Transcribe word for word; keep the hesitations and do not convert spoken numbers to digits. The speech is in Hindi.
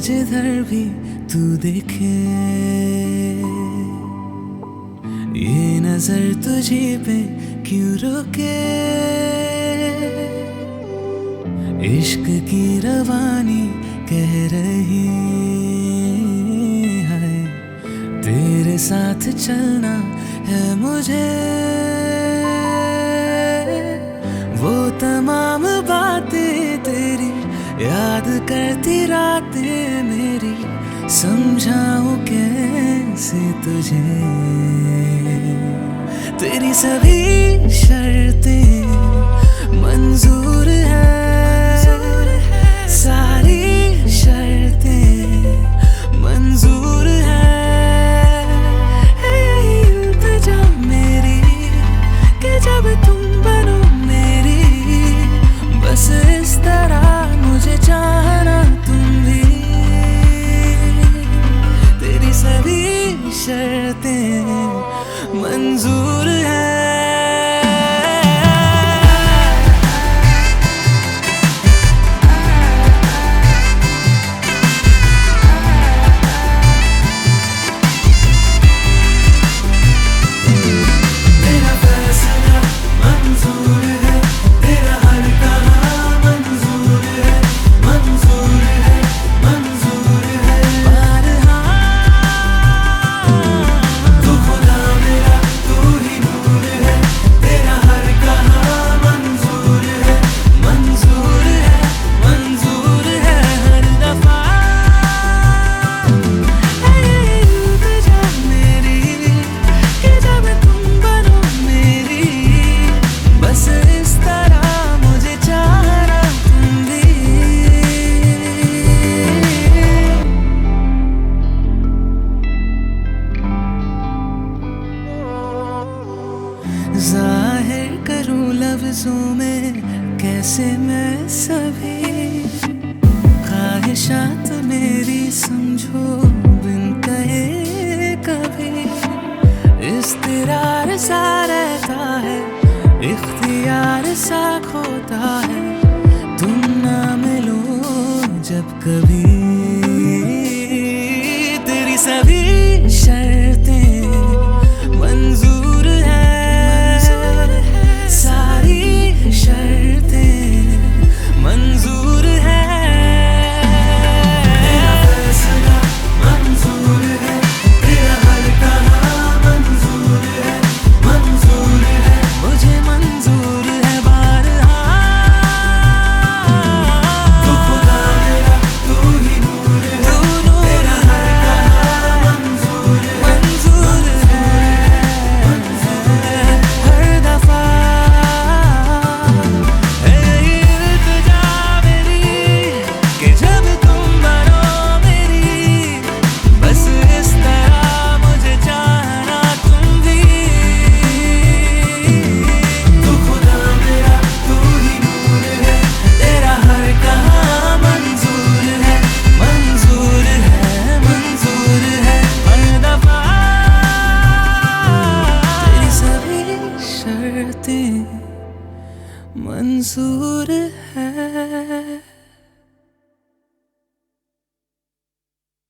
जिधर भी तू देखे, ये नजर तुझे पे क्यों रुके। इश्क की रवानी कह रही है, तेरे साथ चलना है मुझे। वो तमाम बातें तेरी याद करती रातें मेरी, समझाऊं कैसे तुझे। तेरी सभी शर्तें मंजूर है, सारी शर्तें मंजूर है। यही इल्तिजा मेरी कि जब तुम बनो मेरी, बस इस तरह मुझे चाहना तुम भी। तेरी सभी शर्तें मंजूर है। जाहिर करूं लफ्जों में कैसे मैं सभी ख्वाहिशात मेरी, समझो बिन कहे कभी। इज़्तिरार सा रहता है, इख्तियार सा खोता